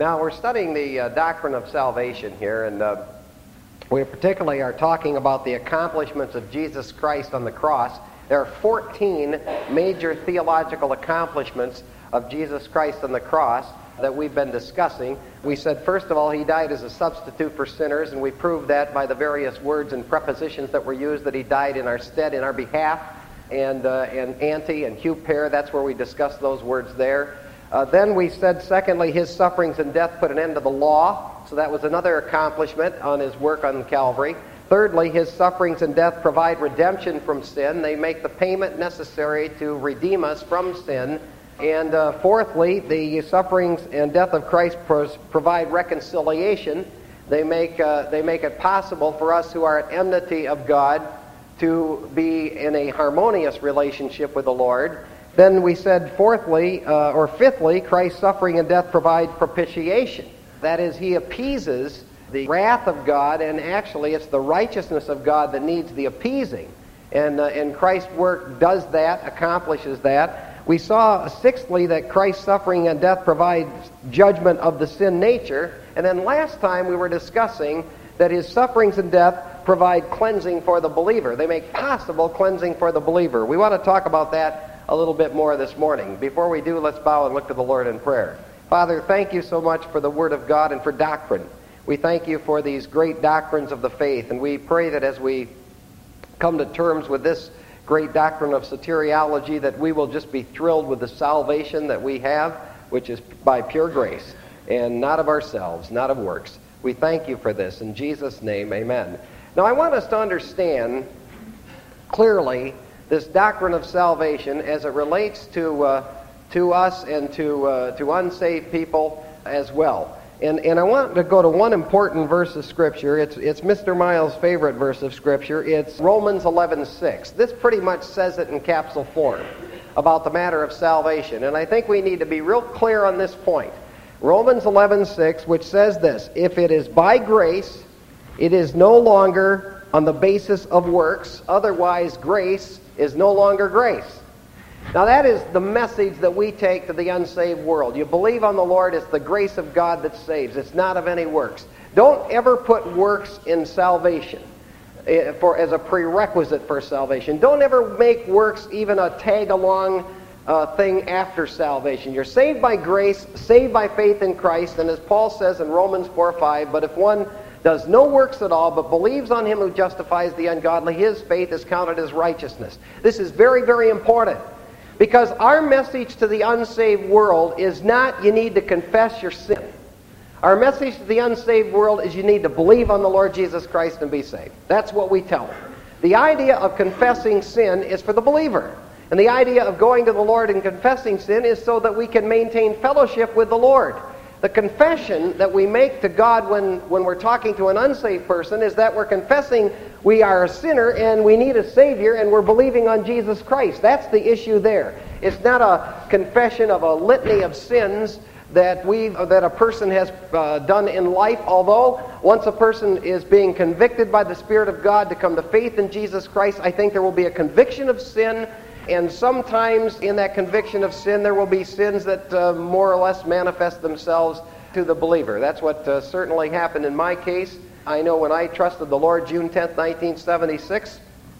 Now, we're studying the doctrine of salvation here, and we particularly are talking about the accomplishments of Jesus Christ on the cross. There are 14 major theological accomplishments of Jesus Christ on the cross that we've been discussing. We said, first of all, he died as a substitute for sinners, and we proved that by the various words and prepositions that were used, that he died in our stead, in our behalf, and ante and huper, that's where we discussed those words there. Then we said, secondly, his sufferings and death put an end to the law, so that was another accomplishment on his work on Calvary. Thirdly, his sufferings and death provide redemption from sin. They make the payment necessary to redeem us from sin. And fourthly, the sufferings and death of Christ provide reconciliation. They make it possible for us who are at enmity of God to be in a harmonious relationship with the Lord. Then we said fifthly, Christ's suffering and death provide propitiation. That is, he appeases the wrath of God, and actually it's the righteousness of God that needs the appeasing. And Christ's work does that, accomplishes that. We saw, sixthly, that Christ's suffering and death provides judgment of the sin nature. And then last time we were discussing that his sufferings and death provide cleansing for the believer. They make possible cleansing for the believer. We want to talk about that a little bit more this morning. Before we do, let's bow and look to the Lord in prayer. Father, thank you so much for the Word of God and for doctrine. We thank you for these great doctrines of the faith, and we pray that as we come to terms with this great doctrine of soteriology, that we will just be thrilled with the salvation that we have, which is by pure grace, and not of ourselves, not of works. We thank you for this. In Jesus' name, amen. Now, I want us to understand clearly this doctrine of salvation as it relates to us and to unsaved people as well. And I want to go to one important verse of Scripture. It's Mr. Miles' favorite verse of Scripture. It's Romans 11:6. This pretty much says it in capsule form about the matter of salvation. And I think we need to be real clear on this point. Romans 11:6, which says this: if it is by grace, it is no longer on the basis of works. Otherwise, grace is no longer grace. Now that is the message that we take to the unsaved world. You believe on the Lord, it's the grace of God that saves. It's not of any works. Don't ever put works in salvation as a prerequisite for salvation. Don't ever make works even a tag-along thing after salvation. You're saved by grace, saved by faith in Christ, and as Paul says in Romans 4:5, but if one does no works at all, but believes on him who justifies the ungodly, his faith is counted as righteousness. This is very, very important. Because our message to the unsaved world is not you need to confess your sin. Our message to the unsaved world is you need to believe on the Lord Jesus Christ and be saved. That's what we tell them. The idea of confessing sin is for the believer. And the idea of going to the Lord and confessing sin is so that we can maintain fellowship with the Lord. The confession that we make to God when we're talking to an unsaved person is that we're confessing we are a sinner and we need a Savior and we're believing on Jesus Christ. That's the issue there. It's not a confession of a litany of sins that a person has done in life, although once a person is being convicted by the Spirit of God to come to faith in Jesus Christ, I think there will be a conviction of sin. And sometimes in that conviction of sin, there will be sins that more or less manifest themselves to the believer. That's what certainly happened in my case. I know when I trusted the Lord June 10th, 1976,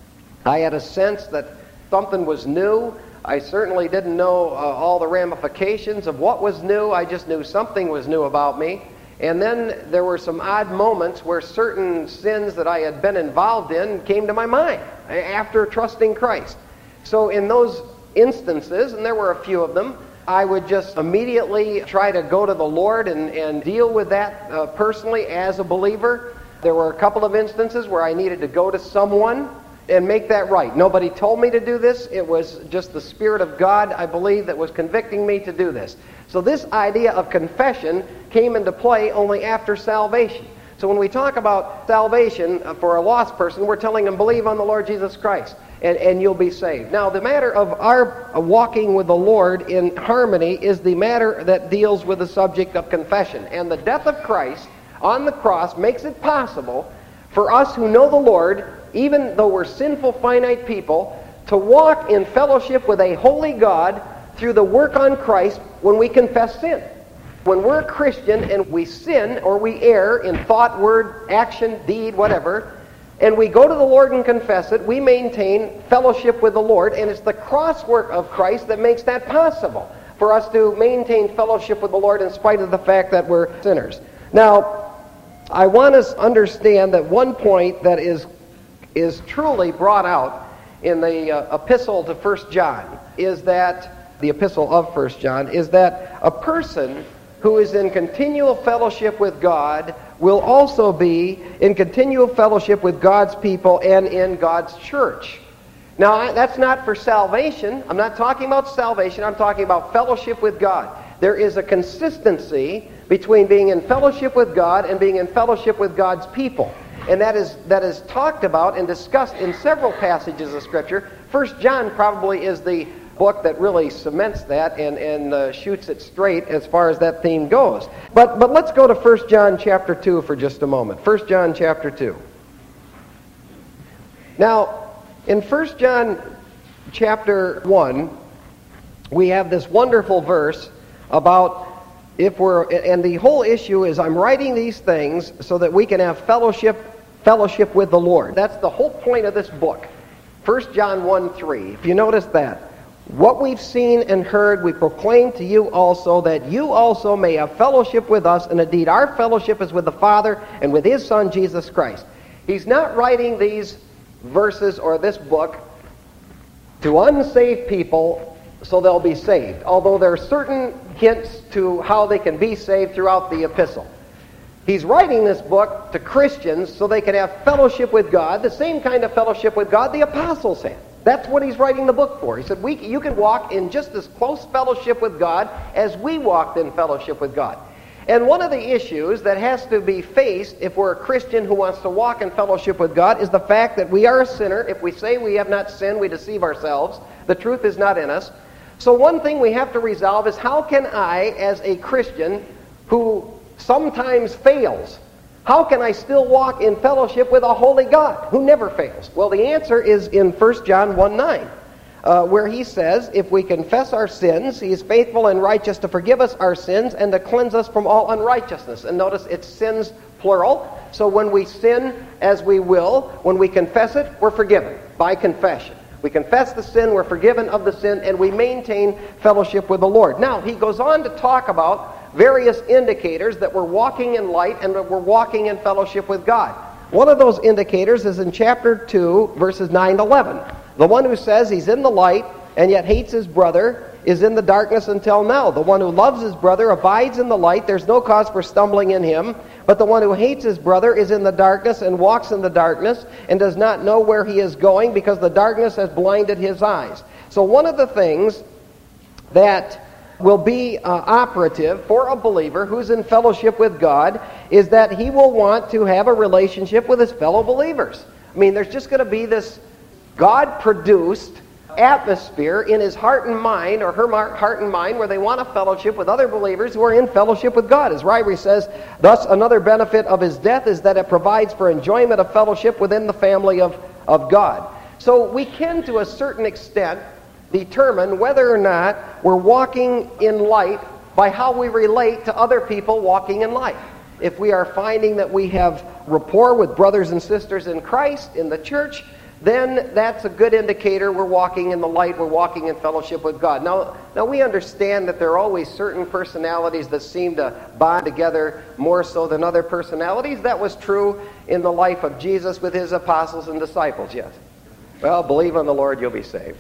I had a sense that something was new. I certainly didn't know all the ramifications of what was new. I just knew something was new about me. And then there were some odd moments where certain sins that I had been involved in came to my mind after trusting Christ. So in those instances, and there were a few of them, I would just immediately try to go to the Lord and deal with that personally as a believer. There were a couple of instances where I needed to go to someone and make that right. Nobody told me to do this. It was just the Spirit of God, I believe, that was convicting me to do this. So this idea of confession came into play only after salvation. So when we talk about salvation for a lost person, we're telling them, believe on the Lord Jesus Christ, and you'll be saved. Now, the matter of our walking with the Lord in harmony is the matter that deals with the subject of confession. And the death of Christ on the cross makes it possible for us who know the Lord, even though we're sinful, finite people, to walk in fellowship with a holy God through the work on Christ when we confess sin. When we're a Christian and we sin or we err in thought, word, action, deed, whatever, and we go to the Lord and confess it, we maintain fellowship with the Lord, and it's the cross work of Christ that makes that possible for us to maintain fellowship with the Lord in spite of the fact that we're sinners. Now, I want us to understand that one point that is truly brought out in the epistle to 1 John is that, the epistle of 1 John, is that a person who is in continual fellowship with God will also be in continual fellowship with God's people and in God's church. Now, that's not for salvation. I'm not talking about salvation. I'm talking about fellowship with God. There is a consistency between being in fellowship with God and being in fellowship with God's people. And that is talked about and discussed in several passages of Scripture. 1 John probably is the book that really cements that and shoots it straight as far as that theme goes. But let's go to 1 John chapter 2 for just a moment. 1 John chapter 2. Now, in 1 John chapter 1, we have this wonderful verse about and the whole issue is I'm writing these things so that we can have fellowship with the Lord. That's the whole point of this book. 1 John 1:3. If you notice that. What we've seen and heard we proclaim to you also, that you also may have fellowship with us, and indeed our fellowship is with the Father and with His Son Jesus Christ. He's not writing these verses or this book to unsaved people so they'll be saved, although there are certain hints to how they can be saved throughout the epistle. He's writing this book to Christians so they can have fellowship with God, the same kind of fellowship with God the apostles had. That's what he's writing the book for. He said, you can walk in just as close fellowship with God as we walked in fellowship with God. And one of the issues that has to be faced if we're a Christian who wants to walk in fellowship with God is the fact that we are a sinner. If we say we have not sinned, we deceive ourselves. The truth is not in us. So one thing we have to resolve is, how can I, as a Christian who sometimes fails, how can I still walk in fellowship with a holy God who never fails? Well, the answer is in 1 John 1:9, where he says, if we confess our sins, he is faithful and righteous to forgive us our sins and to cleanse us from all unrighteousness. And notice it's sins plural. So when we sin as we will, when we confess it, we're forgiven by confession. We confess the sin, we're forgiven of the sin, and we maintain fellowship with the Lord. Now, he goes on to talk about various indicators that we're walking in light and that we're walking in fellowship with God. One of those indicators is in chapter 2, verses 9 to 11. The one who says he's in the light and yet hates his brother is in the darkness until now. The one who loves his brother abides in the light. There's no cause for stumbling in him. But the one who hates his brother is in the darkness and walks in the darkness and does not know where he is going, because the darkness has blinded his eyes. So one of the things that will be operative for a believer who's in fellowship with God is that he will want to have a relationship with his fellow believers. I mean, there's just going to be this God-produced atmosphere in his heart and mind, or her heart and mind, where they want a fellowship with other believers who are in fellowship with God. As Ryrie says, thus another benefit of his death is that it provides for enjoyment of fellowship within the family of God. So we can, to a certain extent, determine whether or not we're walking in light by how we relate to other people walking in light. If we are finding that we have rapport with brothers and sisters in Christ, in the church, then that's a good indicator we're walking in the light, we're walking in fellowship with God. Now we understand that there are always certain personalities that seem to bond together more so than other personalities. That was true in the life of Jesus with his apostles and disciples, yes. Well, believe on the Lord, you'll be saved.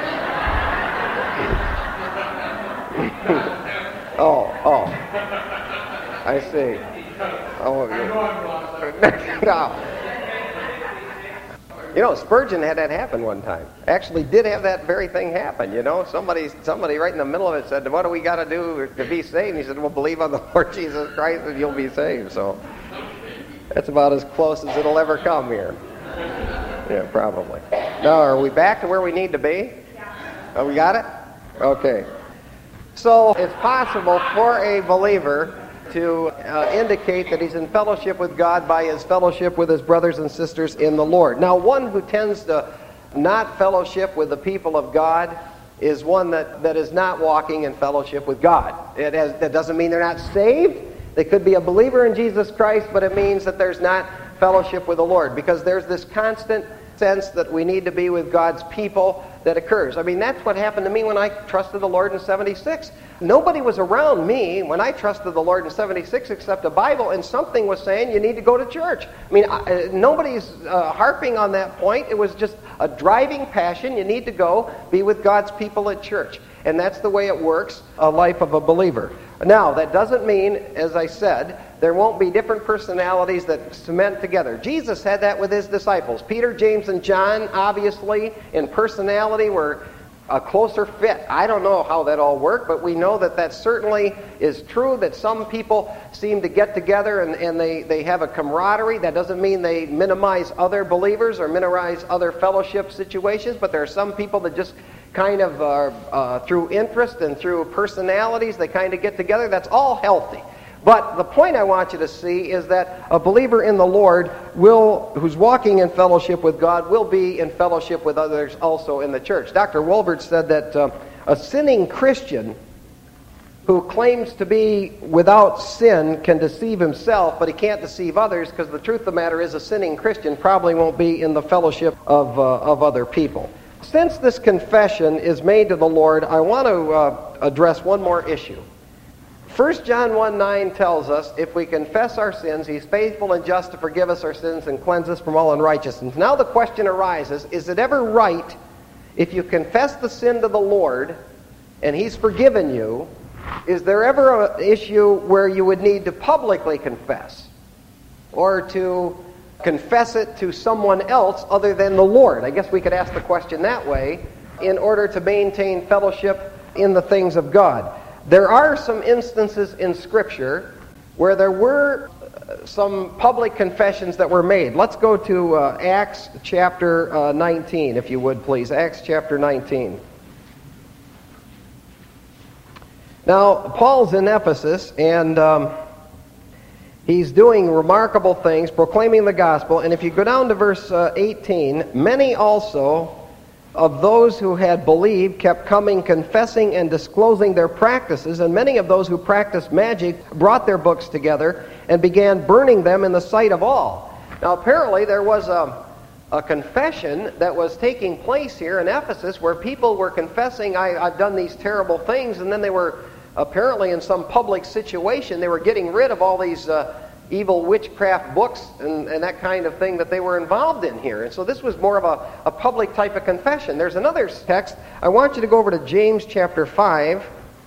Oh, I see. Oh, no. You know, Spurgeon had that happen one time. Actually did have that very thing happen, you know. Somebody right in the middle of it said, what do we got to do to be saved? And he said, well, believe on the Lord Jesus Christ and you'll be saved. So that's about as close as it'll ever come here. Yeah, probably. Now, are we back to where we need to be? Oh, we got it? Okay. So it's possible for a believer to indicate that he's in fellowship with God by his fellowship with his brothers and sisters in the Lord. Now, one who tends to not fellowship with the people of God is one that is not walking in fellowship with God. That doesn't mean they're not saved. They could be a believer in Jesus Christ, but it means that there's not fellowship with the Lord, because there's this constant sense that we need to be with God's people that occurs. I mean, that's what happened to me when I trusted the Lord in 76. Nobody was around me when I trusted the Lord in 76 except a Bible, and something was saying you need to go to church. I mean, nobody's harping on that point. It was just a driving passion. You need to go be with God's people at church. And that's the way it works, a life of a believer. Now, that doesn't mean, as I said, there won't be different personalities that cement together. Jesus had that with his disciples. Peter, James, and John, obviously, in personality, were a closer fit. I don't know how that all worked, but we know that certainly is true, that some people seem to get together and they have a camaraderie. That doesn't mean they minimize other believers or minimize other fellowship situations, but there are some people that just kind of, through interest and through personalities, they kind of get together. That's all healthy. But the point I want you to see is that a believer in the Lord who's walking in fellowship with God will be in fellowship with others also in the church. Dr. Wolbert said that a sinning Christian who claims to be without sin can deceive himself, but he can't deceive others, because the truth of the matter is a sinning Christian probably won't be in the fellowship of other people. Since this confession is made to the Lord, I want to address one more issue. 1 John 1:9 tells us, if we confess our sins, he's faithful and just to forgive us our sins and cleanse us from all unrighteousness. Now the question arises, is it ever right, if you confess the sin to the Lord and he's forgiven you, is there ever an issue where you would need to publicly confess or to confess it to someone else other than the Lord? I guess we could ask the question that way in order to maintain fellowship in the things of God. There are some instances in Scripture where there were some public confessions that were made. Let's go to Acts chapter 19, if you would, please. Acts chapter 19. Now, Paul's in Ephesus, and he's doing remarkable things, proclaiming the gospel. And if you go down to verse 18, many also of those who had believed kept coming, confessing and disclosing their practices, and many of those who practiced magic brought their books together and began burning them in the sight of all. Now apparently there was a confession that was taking place here in Ephesus where people were confessing, I've done these terrible things, and then they were apparently in some public situation, they were getting rid of all these evil witchcraft books and that kind of thing that they were involved in here. And so this was more of a public type of confession. There's another text. I want you to go over to James chapter 5.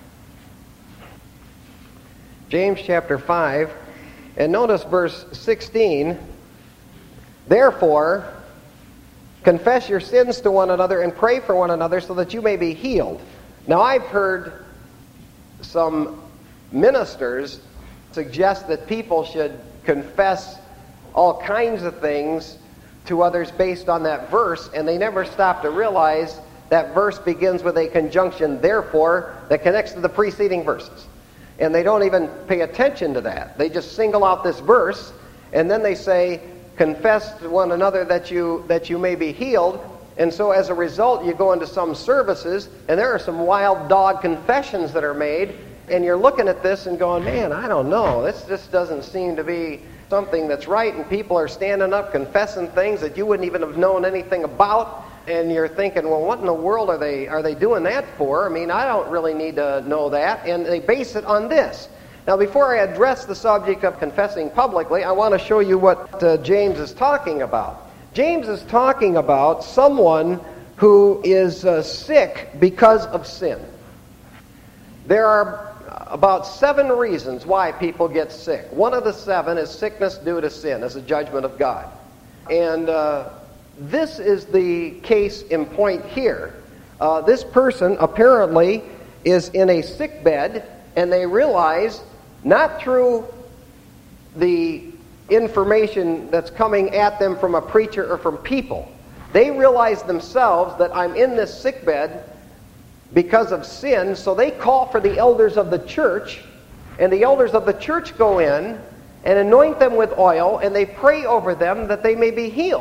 James chapter 5. And notice verse 16. Therefore, confess your sins to one another and pray for one another so that you may be healed. Now I've heard some ministers suggest that people should confess all kinds of things to others based on that verse, and they never stop to realize that verse begins with a conjunction, therefore, that connects to the preceding verses. And they don't even pay attention to that. They just single out this verse, and then they say, confess to one another that you may be healed. And so as a result, you go into some services, and there are some wild dog confessions that are made, and you're looking at this and going, man, I don't know. This just doesn't seem to be something that's right. And people are standing up confessing things that you wouldn't even have known anything about. And you're thinking, well, what in the world are they doing that for? I mean, I don't really need to know that. And they base it on this. Now, before I address the subject of confessing publicly, I want to show you what James is talking about. James is talking about someone who is sick because of sin. There are about 7 reasons why people get sick. One of the 7 is sickness due to sin, as a judgment of God. And this is the case in point here. This person apparently is in a sick bed, and they realize, not through the information that's coming at them from a preacher or from people, they realize themselves that I'm in this sick bed because of sin, so they call for the elders of the church, and the elders of the church go in and anoint them with oil, and they pray over them that they may be healed.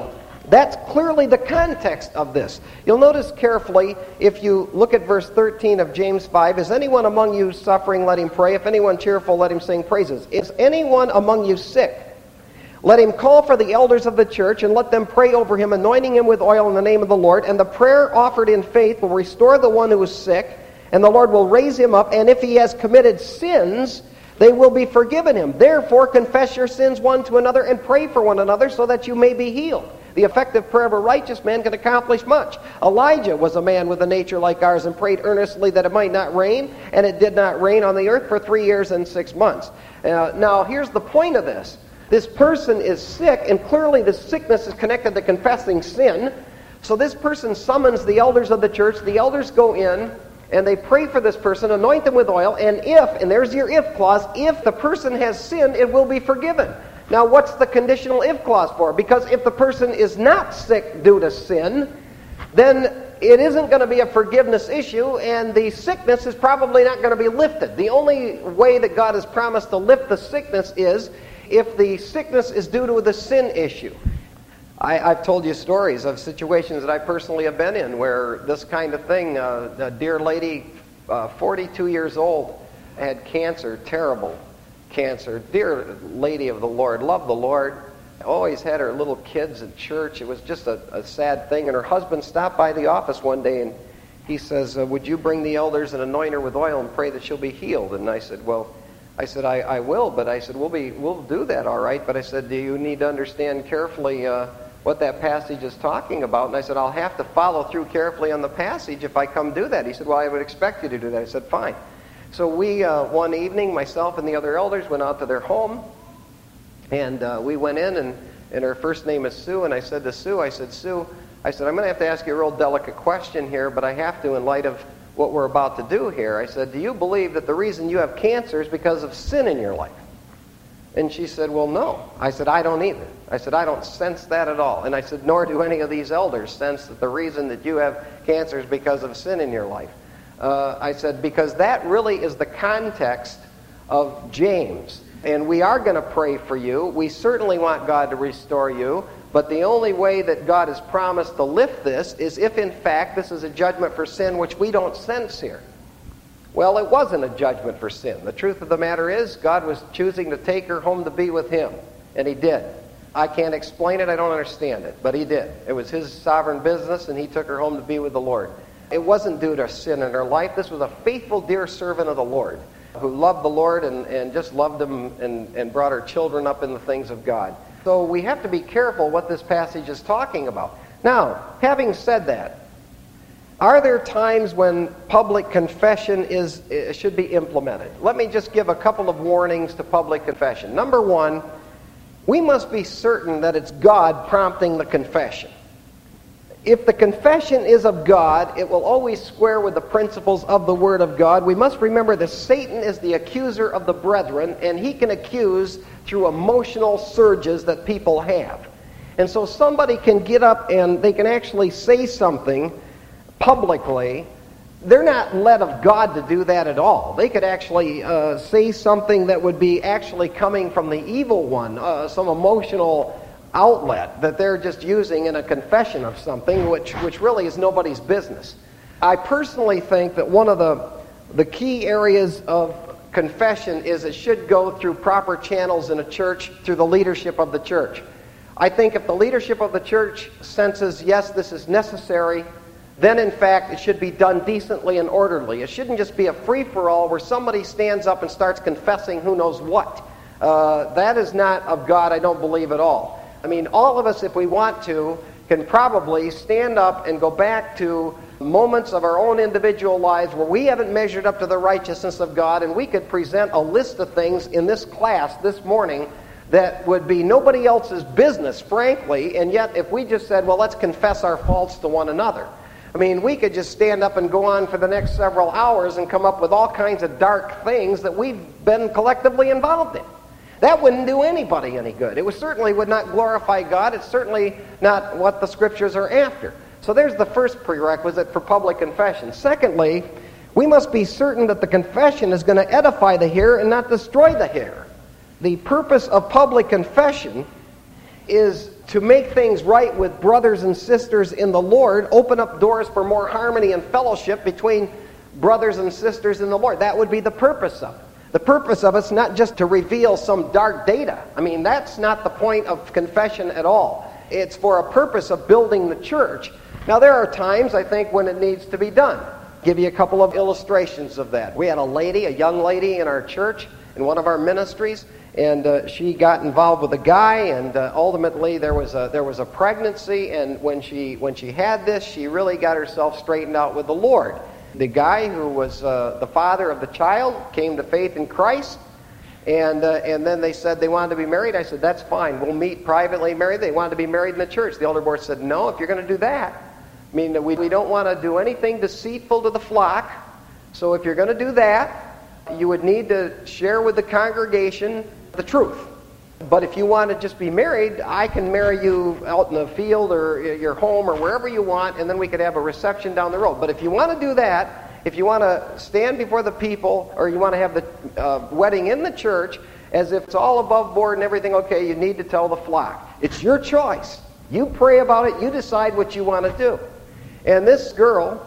That's clearly the context of this. You'll notice carefully, if you look at verse 13 of James 5, is anyone among you suffering, let him pray. If anyone cheerful, let him sing praises. Is anyone among you sick? Let him call for the elders of the church, and let them pray over him, anointing him with oil in the name of the Lord. And the prayer offered in faith will restore the one who is sick, and the Lord will raise him up. And if he has committed sins, they will be forgiven him. Therefore, confess your sins one to another, and pray for one another, so that you may be healed. The effective prayer of a righteous man can accomplish much. Elijah was a man with a nature like ours, and prayed earnestly that it might not rain, and it did not rain on the earth for 3 years and 6 months. Now, here's the point of this. This person is sick, and clearly the sickness is connected to confessing sin. So this person summons the elders of the church. The elders go in, and they pray for this person, anoint them with oil, and there's your if clause, if the person has sinned, it will be forgiven. Now, what's the conditional if clause for? Because if the person is not sick due to sin, then it isn't going to be a forgiveness issue, and the sickness is probably not going to be lifted. The only way that God has promised to lift the sickness is if the sickness is due to the sin issue. I've told you stories of situations that I personally have been in where this kind of thing, a dear lady, 42 years old, had cancer, terrible cancer, dear lady of the Lord, loved the Lord, always had her little kids at church. It was just a sad thing. And her husband stopped by the office one day, and he says, would you bring the elders and anoint her with oil and pray that she'll be healed? And I said, I will, but I said, we'll do that, all right. But I said, do you need to understand carefully what that passage is talking about? And I said, I'll have to follow through carefully on the passage if I come do that. He said, well, I would expect you to do that. I said, fine. So we, one evening, myself and the other elders went out to their home, and we went in, and her first name is Sue, and I said to Sue, Sue, I'm going to have to ask you a real delicate question here, but I have to in light of what we're about to do here. I said, do you believe that the reason you have cancer is because of sin in your life? And she said, well, no. I said, I don't either. I said, I don't sense that at all. And I said, nor do any of these elders sense that the reason that you have cancer is because of sin in your life. I said, because that really is the context of James. And we are going to pray for you. We certainly want God to restore you. But the only way that God has promised to lift this is if, in fact, this is a judgment for sin, which we don't sense here. Well, it wasn't a judgment for sin. The truth of the matter is, God was choosing to take her home to be with Him. And He did. I can't explain it. I don't understand it. But He did. It was His sovereign business, and He took her home to be with the Lord. It wasn't due to sin in her life. This was a faithful, dear servant of the Lord who loved the Lord and just loved Him and brought her children up in the things of God. So we have to be careful what this passage is talking about. Now, having said that, are there times when public confession should be implemented? Let me just give a couple of warnings to public confession. Number one, we must be certain that it's God prompting the confession. If the confession is of God, it will always square with the principles of the Word of God. We must remember that Satan is the accuser of the brethren, and he can accuse through emotional surges that people have. And so somebody can get up and they can actually say something publicly. They're not led of God to do that at all. They could actually say something that would be actually coming from the evil one, some emotional outlet that they're just using in a confession of something which really is nobody's business. I personally think that one of the key areas of confession is it should go through proper channels in a church through the leadership of the church. I think if the leadership of the church senses, yes, this is necessary, then in fact it should be done decently and orderly. It shouldn't just be a free-for-all where somebody stands up and starts confessing who knows what. That is not of God, I don't believe at all. I mean, all of us, if we want to, can probably stand up and go back to moments of our own individual lives where we haven't measured up to the righteousness of God, and we could present a list of things in this class this morning that would be nobody else's business, frankly, and yet if we just said, well, let's confess our faults to one another. I mean, we could just stand up and go on for the next several hours and come up with all kinds of dark things that we've been collectively involved in. That wouldn't do anybody any good. It certainly would not glorify God. It's certainly not what the Scriptures are after. So there's the first prerequisite for public confession. Secondly, we must be certain that the confession is going to edify the hearer and not destroy the hearer. The purpose of public confession is to make things right with brothers and sisters in the Lord, open up doors for more harmony and fellowship between brothers and sisters in the Lord. That would be the purpose of it. The purpose of it's not just to reveal some dark data. I mean, that's not the point of confession at all. It's for a purpose of building the church. Now, there are times, I think, when it needs to be done. I'll give you a couple of illustrations of that. We had a young lady in our church, in one of our ministries, and she got involved with a guy, and ultimately there was a pregnancy, and when she had this, she really got herself straightened out with the Lord. The guy who was the father of the child came to faith in Christ, and then they said they wanted to be married. I said, that's fine. We'll meet privately, married. They wanted to be married in the church. The elder board said, no, if you're going to do that. I mean, we don't want to do anything deceitful to the flock. So if you're going to do that, you would need to share with the congregation the truth. But if you want to just be married, I can marry you out in the field or your home or wherever you want, and then we could have a reception down the road. But if you want to do that, if you want to stand before the people, or you want to have the wedding in the church, as if it's all above board and everything okay, you need to tell the flock. It's your choice. You pray about it. You decide what you want to do. And this girl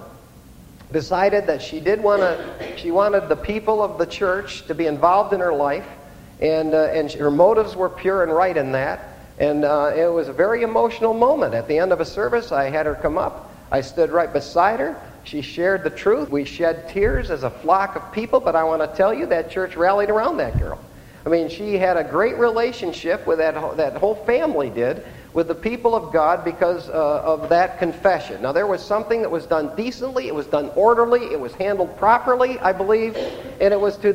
decided that she wanted the people of the church to be involved in her life, and her motives were pure and right in that. And it was a very emotional moment. At the end of a service, I had her come up. I stood right beside her. She shared the truth. We shed tears as a flock of people, but I want to tell you that church rallied around that girl. I mean, she had a great relationship with that whole family did, with the people of God because of that confession. Now, there was something that was done decently, it was done orderly, it was handled properly, I believe, and it was to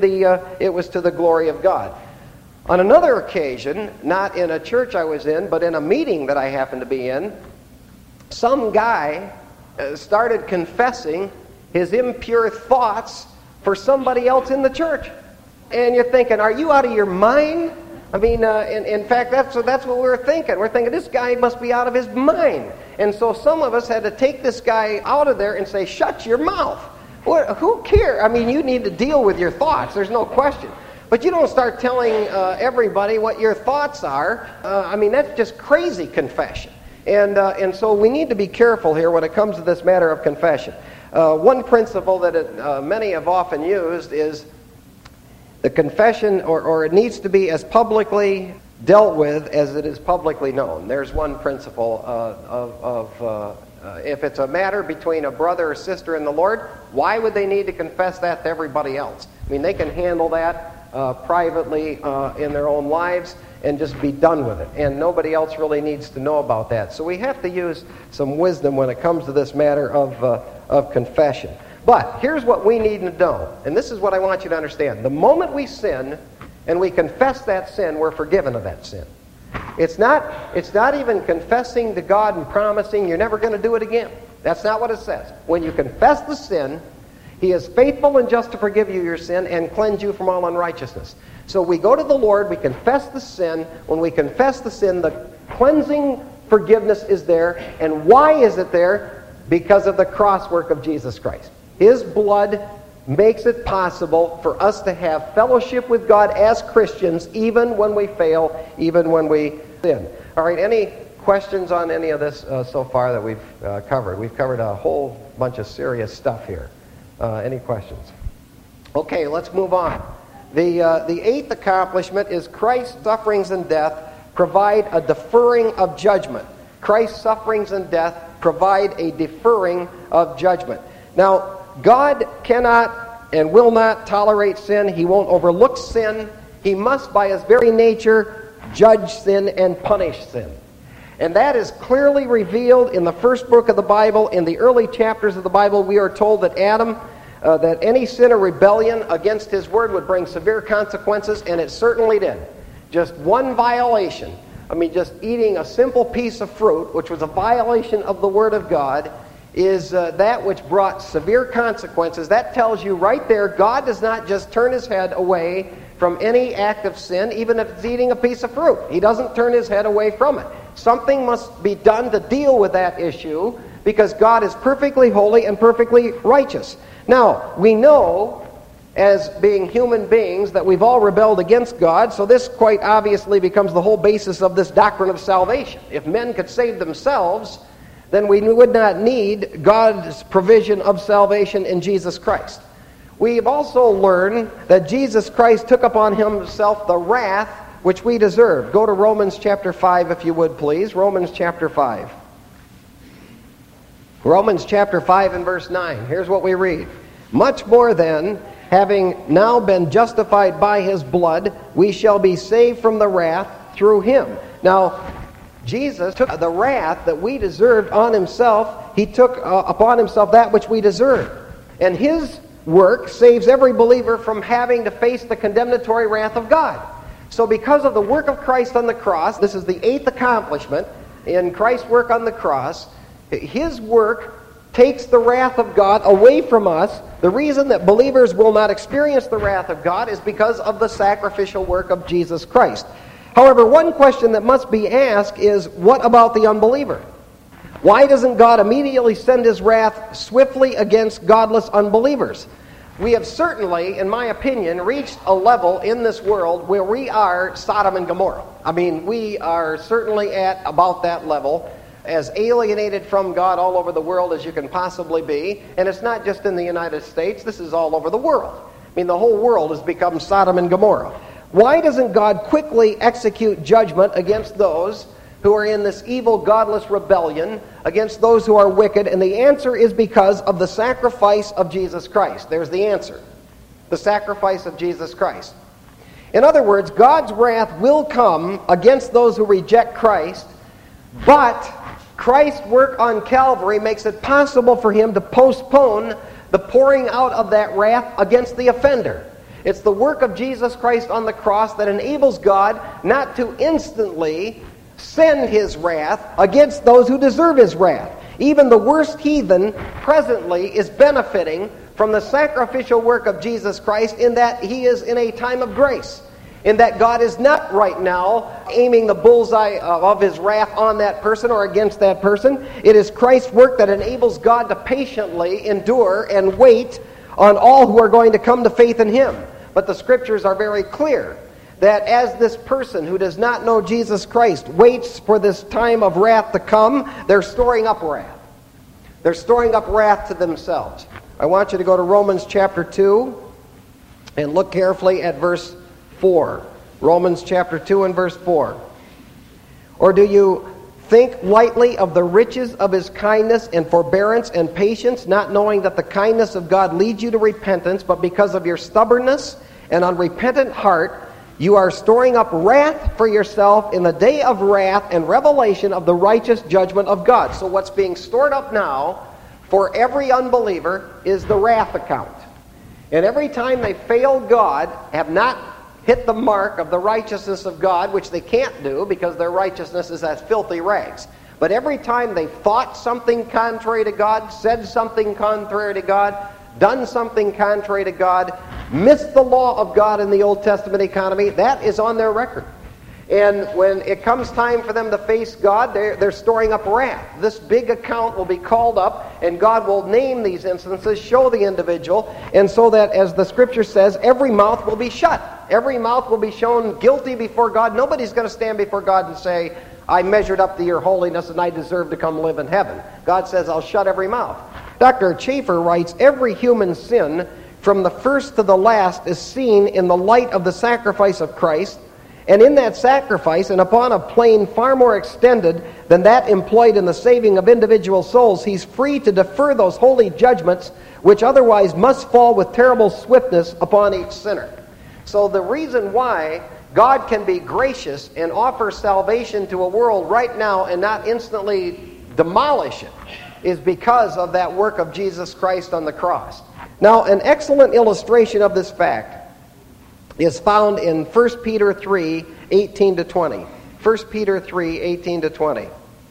the glory of God. On another occasion, not in a church I was in, but in a meeting that I happened to be in, some guy started confessing his impure thoughts for somebody else in the church. And you're thinking, are you out of your mind? I mean, in fact, that's what we're thinking. We're thinking, this guy must be out of his mind. And so some of us had to take this guy out of there and say, shut your mouth. Who cares? I mean, you need to deal with your thoughts. There's no question. But you don't start telling everybody what your thoughts are. I mean, that's just crazy confession. And so we need to be careful here when it comes to this matter of confession. One principle that many have often used is the confession, or it needs to be as publicly dealt with as it is publicly known. There's one principle of if it's a matter between a brother or sister in the Lord, why would they need to confess that to everybody else? I mean, they can handle that privately in their own lives and just be done with it. And nobody else really needs to know about that. So we have to use some wisdom when it comes to this matter of confession. But here's what we need to know, and this is what I want you to understand. The moment we sin and we confess that sin, we're forgiven of that sin. It's not even confessing to God and promising you're never going to do it again. That's not what it says. When you confess the sin, He is faithful and just to forgive you your sin and cleanse you from all unrighteousness. So we go to the Lord, we confess the sin. When we confess the sin, the cleansing forgiveness is there. And why is it there? Because of the cross work of Jesus Christ. His blood makes it possible for us to have fellowship with God as Christians, even when we fail, even when we sin. All right, any questions on any of this so far that we've covered? We've covered a whole bunch of serious stuff here. Any questions? Okay, let's move on. The eighth accomplishment is Christ's sufferings and death provide a deferring of judgment. Christ's sufferings and death provide a deferring of judgment. Now, God cannot and will not tolerate sin. He won't overlook sin. He must, by His very nature, judge sin and punish sin. And that is clearly revealed in the first book of the Bible. In the early chapters of the Bible, we are told that that any sin or rebellion against His word would bring severe consequences, and it certainly did. Just one violation, just eating a simple piece of fruit, which was a violation of the word of God, is that which brought severe consequences. That tells you right there, God does not just turn His head away from any act of sin, even if it's eating a piece of fruit. He doesn't turn His head away from it. Something must be done to deal with that issue, because God is perfectly holy and perfectly righteous. Now, we know as being human beings, that we've all rebelled against God, so this quite obviously becomes the whole basis of this doctrine of salvation. If men could save themselves, then we would not need God's provision of salvation in Jesus Christ. We've also learned that Jesus Christ took upon himself the wrath which we deserve. Go to Romans chapter 5, if you would, please. Romans chapter 5. Romans chapter 5 and verse 9. Here's what we read. Much more then, having now been justified by his blood, we shall be saved from the wrath through him. Now, Jesus took the wrath that we deserved on himself. He took upon himself that which we deserved. And his work saves every believer from having to face the condemnatory wrath of God. So because of the work of Christ on the cross, this is the 8th accomplishment in Christ's work on the cross, his work takes the wrath of God away from us. The reason that believers will not experience the wrath of God is because of the sacrificial work of Jesus Christ. However, one question that must be asked is, what about the unbeliever? Why doesn't God immediately send his wrath swiftly against godless unbelievers? We have certainly, in my opinion, reached a level in this world where we are Sodom and Gomorrah. I mean, we are certainly at about that level, as alienated from God all over the world as you can possibly be. And it's not just in the United States, this is all over the world. I mean, the whole world has become Sodom and Gomorrah. Why doesn't God quickly execute judgment against those who are in this evil, godless rebellion, against those who are wicked? And the answer is because of the sacrifice of Jesus Christ. There's the answer. The sacrifice of Jesus Christ. In other words, God's wrath will come against those who reject Christ, but Christ's work on Calvary makes it possible for him to postpone the pouring out of that wrath against the offender. It's the work of Jesus Christ on the cross that enables God not to instantly send his wrath against those who deserve his wrath. Even the worst heathen presently is benefiting from the sacrificial work of Jesus Christ, in that he is in a time of grace, in that God is not right now aiming the bullseye of his wrath on that person or against that person. It is Christ's work that enables God to patiently endure and wait on all who are going to come to faith in him. But the scriptures are very clear that as this person who does not know Jesus Christ waits for this time of wrath to come, they're storing up wrath. They're storing up wrath to themselves. I want you to go to Romans chapter 2 and look carefully at verse 4. Romans chapter 2 and verse 4. Or do you think lightly of the riches of his kindness and forbearance and patience, not knowing that the kindness of God leads you to repentance, but because of your stubbornness and unrepentant heart, you are storing up wrath for yourself in the day of wrath and revelation of the righteous judgment of God. So what's being stored up now for every unbeliever is the wrath account. And every time they fail God, have not hit the mark of the righteousness of God, which they can't do because their righteousness is as filthy rags. But every time they thought something contrary to God, said something contrary to God, done something contrary to God, missed the law of God in the Old Testament economy, that is on their record. And when it comes time for them to face God, they're storing up wrath. This big account will be called up, and God will name these instances, show the individual, and so that, as the Scripture says, every mouth will be shut. Every mouth will be shown guilty before God. Nobody's going to stand before God and say, I measured up to your holiness and I deserve to come live in heaven. God says, I'll shut every mouth. Dr. Chafer writes, every human sin, from the first to the last, is seen in the light of the sacrifice of Christ. And in that sacrifice, and upon a plane far more extended than that employed in the saving of individual souls, he's free to defer those holy judgments which otherwise must fall with terrible swiftness upon each sinner. So the reason why God can be gracious and offer salvation to a world right now and not instantly demolish it is because of that work of Jesus Christ on the cross. Now, an excellent illustration of this fact is found in 1 Peter 3, 18 to 20. 1 Peter 3, 18 to 20.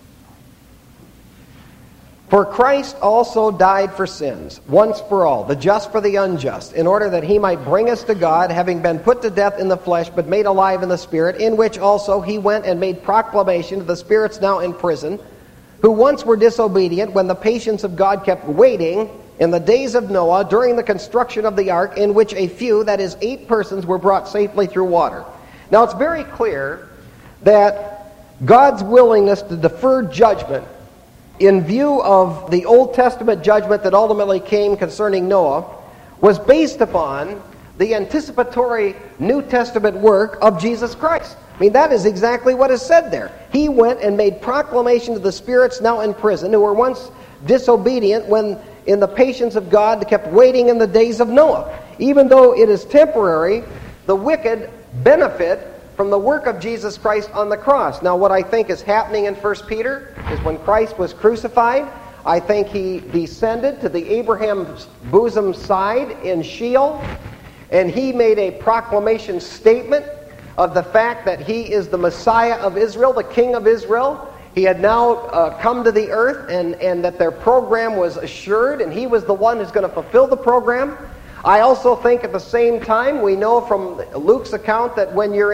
For Christ also died for sins, once for all, the just for the unjust, in order that he might bring us to God, having been put to death in the flesh, but made alive in the Spirit, in which also he went and made proclamation to the spirits now in prison, who once were disobedient, when the patience of God kept waiting in the days of Noah during the construction of the ark, in which a few, that is 8 persons, were brought safely through water. Now it's very clear that God's willingness to defer judgment in view of the Old Testament judgment that ultimately came concerning Noah was based upon the anticipatory New Testament work of Jesus Christ. I mean, that is exactly what is said there. He went and made proclamation to the spirits now in prison, who were once disobedient when in the patience of God kept waiting in the days of Noah. Even though it is temporary, the wicked benefit from the work of Jesus Christ on the cross. Now, what I think is happening in 1 Peter is when Christ was crucified, I think he descended to the Abraham's bosom side in Sheol, and he made a proclamation statement of the fact that he is the Messiah of Israel, the King of Israel. He had now come to the earth, and that their program was assured, and he was the one who's going to fulfill the program. I also think at the same time, we know from Luke's account that when you're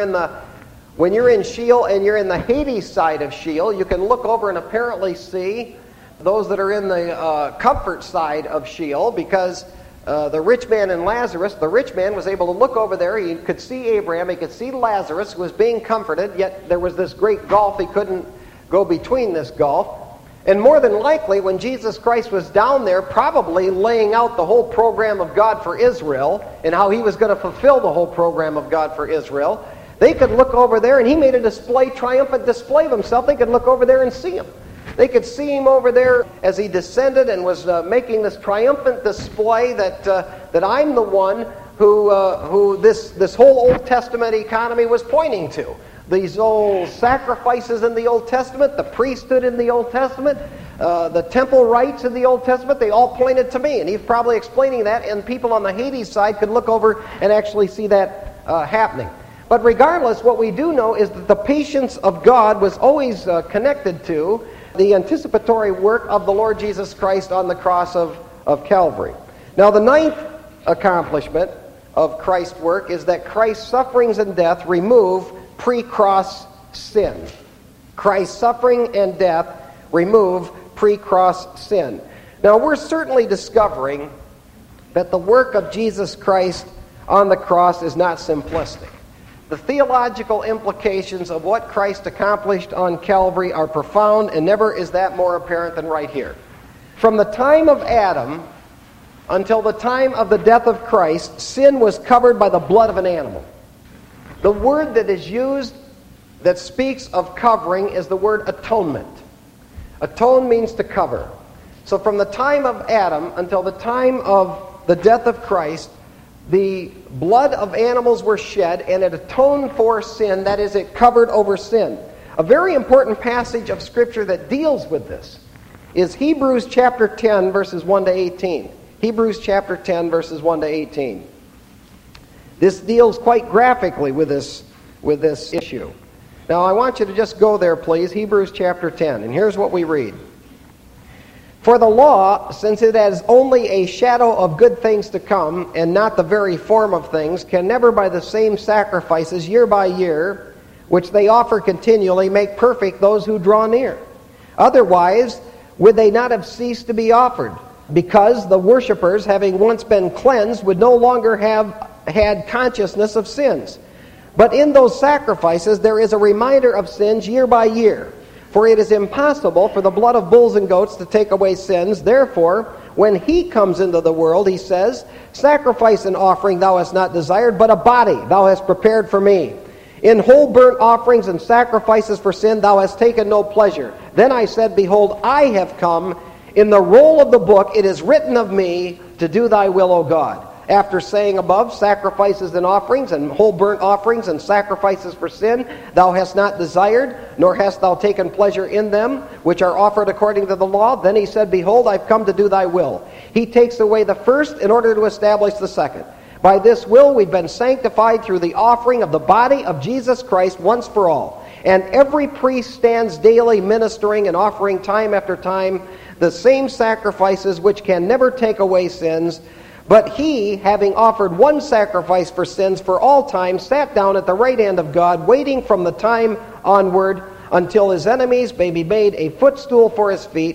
in Sheol and you're in the Hades side of Sheol, you can look over and apparently see those that are in the comfort side of Sheol, because the rich man and Lazarus, the rich man was able to look over there. He could see Abraham, he could see Lazarus, who was being comforted, yet there was this great gulf. He couldn't go between this gulf. And more than likely, when Jesus Christ was down there, probably laying out the whole program of God for Israel and how he was going to fulfill the whole program of God for Israel, they could look over there, and he made a triumphant display of himself. They could look over there and see him. They could see him over there as he descended and was making this triumphant display that I'm the one who this whole Old Testament economy was pointing to. These old sacrifices in the Old Testament, the priesthood in the Old Testament, the temple rites in the Old Testament, they all pointed to me. And he's probably explaining that, and people on the Hades side could look over and actually see that happening. But regardless, what we do know is that the patience of God was always connected to the anticipatory work of the Lord Jesus Christ on the cross of Calvary. Now, the 9th accomplishment of Christ's work is that Christ's sufferings and death remove pre-cross sin. Christ's suffering and death remove pre-cross sin. Now, we're certainly discovering that the work of Jesus Christ on the cross is not simplistic. The theological implications of what Christ accomplished on Calvary are profound, and never is that more apparent than right here. From the time of Adam until the time of the death of Christ, sin was covered by the blood of an animal. The word that is used that speaks of covering is the word atonement. Atone means to cover. So from the time of Adam until the time of the death of Christ, the blood of animals were shed, and it atoned for sin. That is, it covered over sin. A very important passage of Scripture that deals with this is Hebrews chapter 10, verses 1 to 18. Hebrews chapter 10, verses 1 to 18. This deals quite graphically with this issue. Now, I want you to just go there, please. Hebrews chapter 10. And here's what we read. For the law, since it has only a shadow of good things to come, and not the very form of things, can never by the same sacrifices year by year, which they offer continually, make perfect those who draw near. Otherwise, would they not have ceased to be offered? Because the worshippers, having once been cleansed, would no longer have had consciousness of sins. But in those sacrifices there is a reminder of sins year by year. For it is impossible for the blood of bulls and goats to take away sins. Therefore, when he comes into the world, he says, Sacrifice and offering thou hast not desired, but a body thou hast prepared for me. In whole burnt offerings and sacrifices for sin thou hast taken no pleasure. Then I said, Behold, I have come. In the roll of the book it is written of me to do thy will, O God. After saying above, sacrifices and offerings, and whole burnt offerings and sacrifices for sin, thou hast not desired, nor hast thou taken pleasure in them, which are offered according to the law. Then he said, Behold, I've come to do thy will. He takes away the first in order to establish the second. By this will we've been sanctified through the offering of the body of Jesus Christ once for all. And every priest stands daily ministering and offering time after time the same sacrifices which can never take away sins. But he, having offered one sacrifice for sins for all time, sat down at the right hand of God, waiting from the time onward until his enemies may be made a footstool for his feet.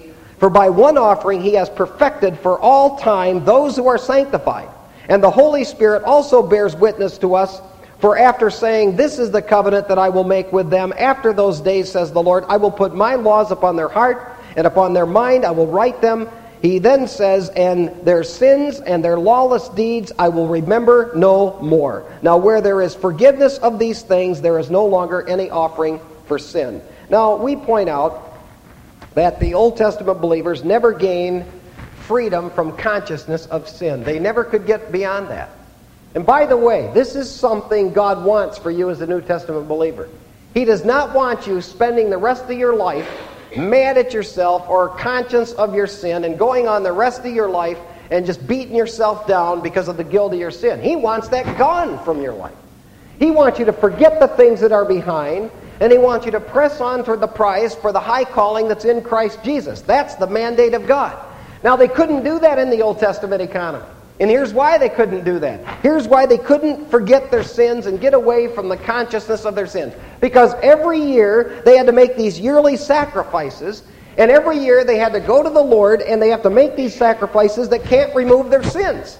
For by one offering he has perfected for all time those who are sanctified. And the Holy Spirit also bears witness to us, for after saying, this is the covenant that I will make with them after those days, says the Lord, I will put my laws upon their heart, and upon their mind I will write them. He then says, and their sins and their lawless deeds I will remember no more. Now where there is forgiveness of these things, there is no longer any offering for sin. Now we point out that the Old Testament believers never gained freedom from consciousness of sin. They never could get beyond that. And by the way, this is something God wants for you as a New Testament believer. He does not want you spending the rest of your life mad at yourself or conscious of your sin and going on the rest of your life and just beating yourself down because of the guilt of your sin. He wants that gone from your life. He wants you to forget the things that are behind, and he wants you to press on toward the prize for the high calling that's in Christ Jesus. That's the mandate of God. Now, they couldn't do that in the Old Testament economy. And here's why they couldn't do that. Here's why they couldn't forget their sins and get away from the consciousness of their sins. Because every year they had to make these yearly sacrifices, and every year they had to go to the Lord and they have to make these sacrifices that can't remove their sins.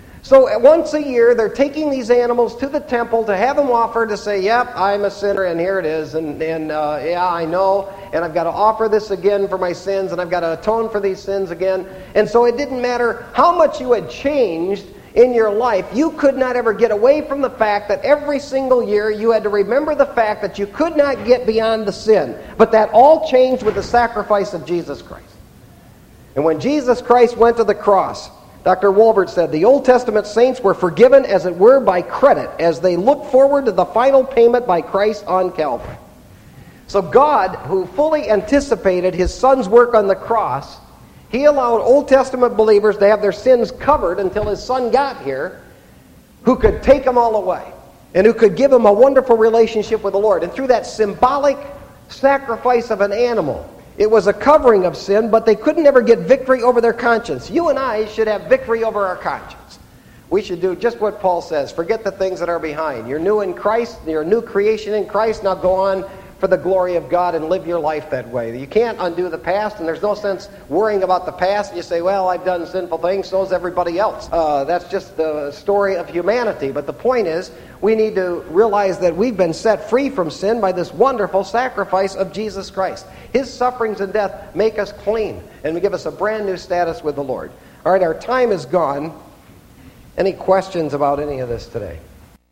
So once a year they're taking these animals to the temple to have them offered to say, yep, I'm a sinner and here it is, and yeah, I know, and I've got to offer this again for my sins, and I've got to atone for these sins again. And so it didn't matter how much you had changed in your life, you could not ever get away from the fact that every single year you had to remember the fact that you could not get beyond the sin. But that all changed with the sacrifice of Jesus Christ. And when Jesus Christ went to the cross, Dr. Wolbert said, the Old Testament saints were forgiven, as it were, by credit, as they looked forward to the final payment by Christ on Calvary. So God, who fully anticipated his Son's work on the cross, he allowed Old Testament believers to have their sins covered until his Son got here, who could take them all away, and who could give them a wonderful relationship with the Lord. And through that symbolic sacrifice of an animal, it was a covering of sin, but they couldn't ever get victory over their conscience. You and I should have victory over our conscience. We should do just what Paul says. Forget the things that are behind. You're new in Christ. You're a new creation in Christ. Now go on for the glory of God and live your life that way. You can't undo the past, and there's no sense worrying about the past. You say, well, I've done sinful things, so has everybody else. That's just the story of humanity. But the point is, we need to realize that we've been set free from sin by this wonderful sacrifice of Jesus Christ. His sufferings and death make us clean and give us a brand new status with the Lord. All right, our time is gone. Any questions about any of this today?